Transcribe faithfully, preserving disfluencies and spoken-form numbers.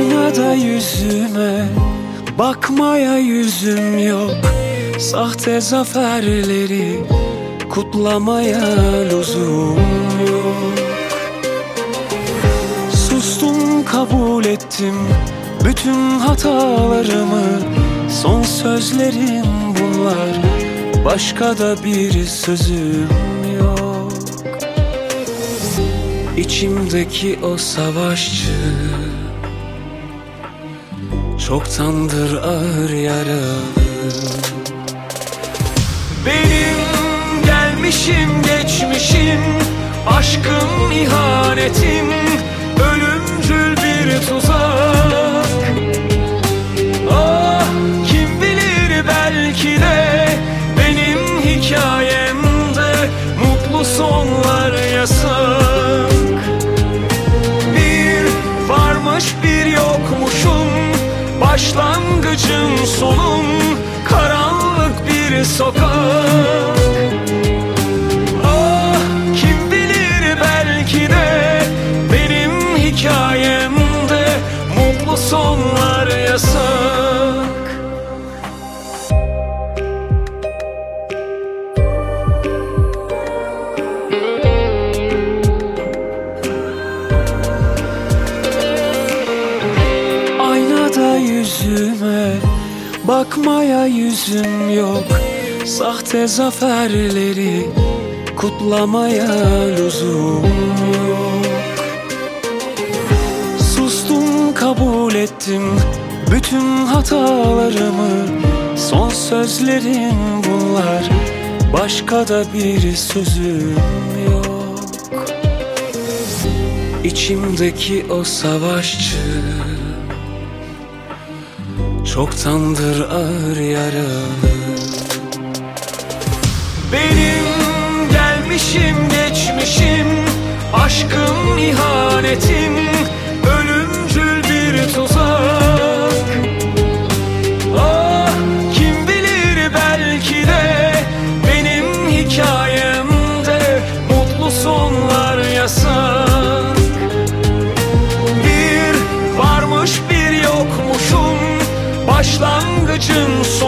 Aynada yüzüme bakmaya yüzüm yok. Sahte zaferleri kutlamaya lüzum yok. Sustum, kabul ettim bütün hatalarımı. Son sözlerim bunlar, başka da bir sözüm yok. İçimdeki o savaşçı çoktandır ağır yaralı. Benim gelmişim geçmişim, aşkım ihanetim, ölümcül bir tuzak. Ah, kim bilir, belki de benim hikayemde mutlu sonlar yasak. Bir varmış bir yokmuşum, başlangıcım sonum, karanlık bir sokak. Ah, kim bilir, belki de benim hikayemde mutlu sonlar yasak. Aynada yüzüme bakmaya yüzüm yok. Sahte zaferleri kutlamaya lüzum yok. Sustum, kabul ettim bütün hatalarımı. Son sözlerim bunlar, başka da bir sözüm yok. İçimdeki o savaşçı çoktandır ağır yaralı. Benim gelmişim geçmişim, aşkım ihanetim, ölümcül bir tuzak. Ah, kim bilir, belki de benim hikayemde mutlu sonlar yasak. Bir varmış bir yokmuşum, başlangıcım son.